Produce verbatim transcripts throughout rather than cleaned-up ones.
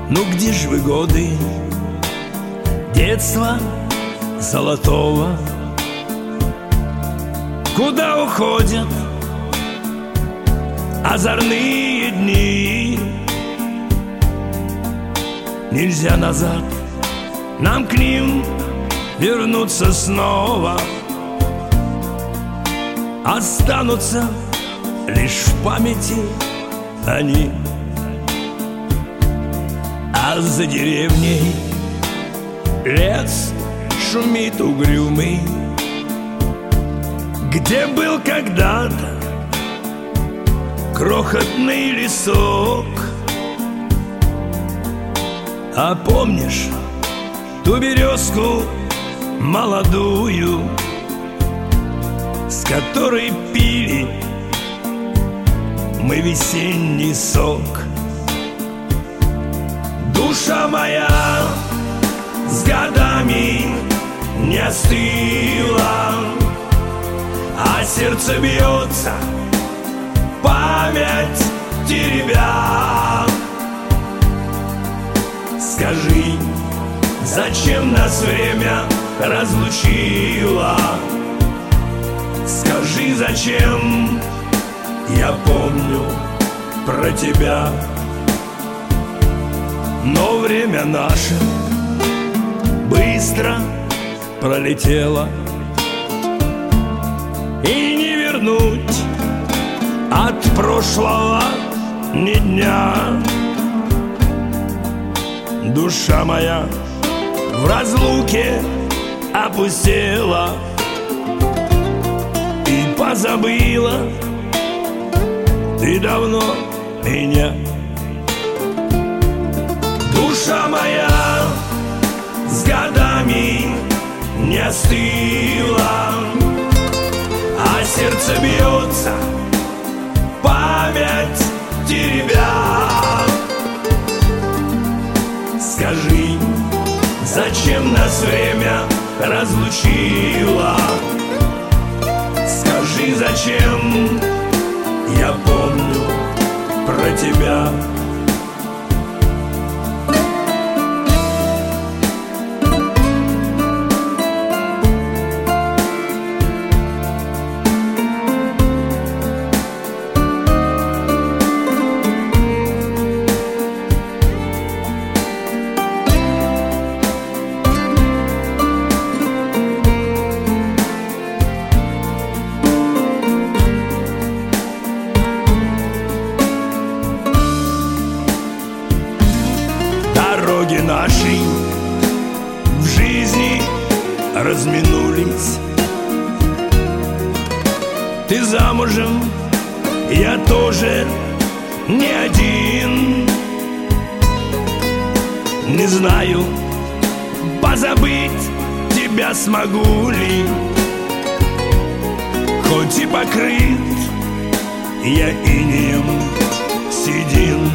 Ну где ж вы годы детства золотого? Куда уходят озорные дни? Нельзя назад, нам к ним вернуться снова. Останутся лишь в памяти они. А за деревней лес шумит угрюмый, где был когда-то крохотный лесок. А помнишь ту березку молодую, с которой пили мы весенний сок? Душа моя с годами не остыла, а сердце бьется, память теребя. Скажи, зачем нас время разлучило? Скажи, зачем я помню про тебя? Но время наше быстро пролетело, и не вернуть от прошлого ни дня. Душа моя в разлуке опустела и позабыла ты давно меня. Душа моя с годами не остыла, а сердце бьется, память теребя. Скажи, зачем нас время разлучило? Скажи, зачем я помню про тебя? Дороги наши в жизни разминулись. Ты замужем, я тоже не один. Не знаю, позабыть тебя смогу ли, хоть и покрыт я инеем седин.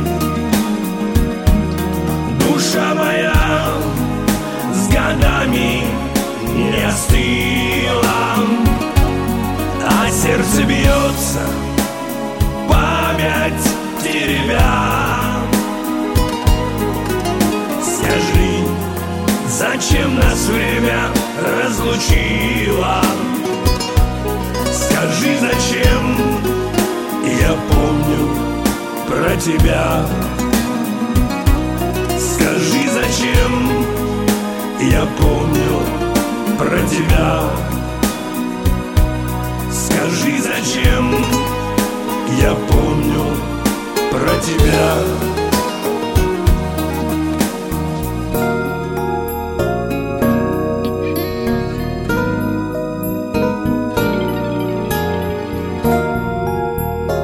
Душа моя с годами не остыла, а сердце бьется, память теребя. Скажи, зачем нас время разлучило? Скажи, зачем я помню про тебя? Скажи, зачем я помню про тебя? Скажи, зачем я помню про тебя?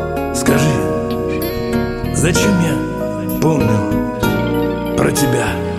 Скажи, зачем я помню про тебя?